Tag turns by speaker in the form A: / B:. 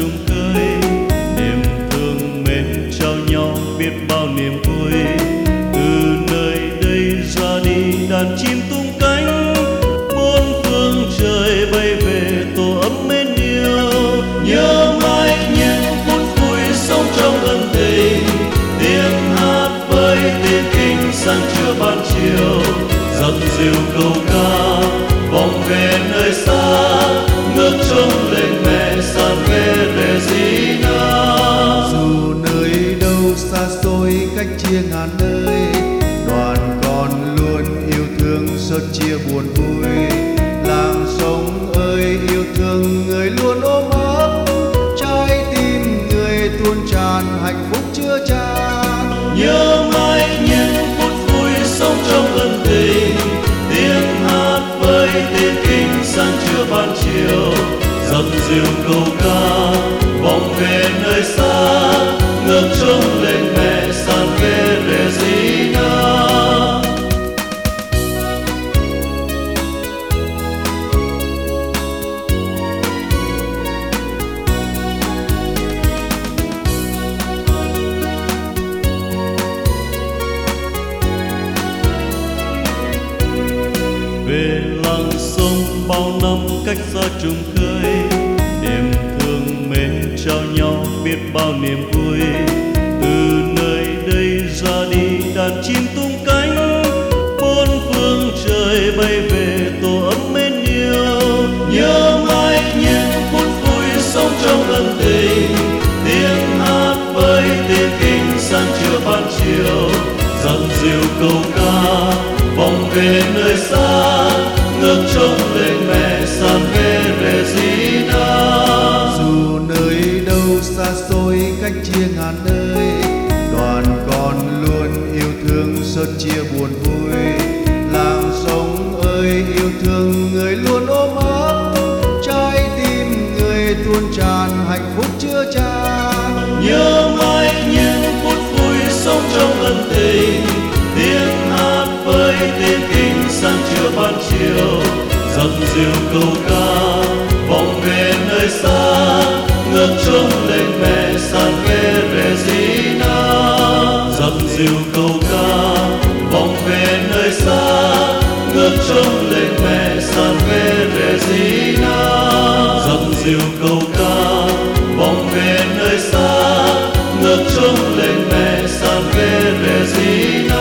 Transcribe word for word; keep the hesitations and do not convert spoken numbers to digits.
A: chung khơi, niềm thương mến trao nhau biết bao niềm vui. Từ nơi đây ra đi đàn chim tung cánh, bốn phương trời bay về tổ ấm mến yêu. Nhớ mãi những phút vui sống trong ân tình, tiếng hát với tiếng kinh sáng trưa ban chiều. Dập dìu câu ca vòng về nơi xa, ngước trông lên mẹ san về Regina.
B: Dù nơi đâu xa xôi cách chia ngàn nơi, đoàn con luôn yêu thương sớt chia buồn vui. Làng sống ơi yêu thương người luôn ôm ấp, trái tim người tuôn tràn hạnh phúc chưa chan.
A: Nhớ mãi những phút vui sống trong ân tình, tiếng hát với tiếng kinh sáng trưa ban chiều. Dập dìu câu ca vòng về nơi xa, ngước trông lên mẹ san về Regina. Về làng sông bao năm cách xa chung khơi, niềm thương mến trao nhau biết bao niềm vui. Từ nơi đây ra đi đàn chim tung cánh, bốn phương trời bay về tổ ấm mến yêu. Nhớ mãi những phút vui sống trong ân tình, tiếng hát với tiếng kinh sáng trưa ban chiều. Dập dìu câu ca vòng về nơi xa, ngước trông lên mẹ san về Regina.
B: Dù nơi đâu xa xôi cách chia ngàn nơi, đoàn con luôn yêu thương sớt chia buồn vui. Làng sống ơi yêu thương người luôn ôm ấp, trái tim người tuôn tràn hạnh phúc chưa chan.
A: Nhớ mãi những phút vui sống trong ân tình, tiếng hát với tiếng kinh sáng trưa ban chiều. Dập dìu câu ca vòng về nơi xa, ngước trông lên mẹ san về Regina. Dập dìu câu ca vòng về nơi xa, ngước trông lên mẹ san về Regina. Dập dìu câu ca vòng về nơi xa, ngước trông lên mẹ san về Regina.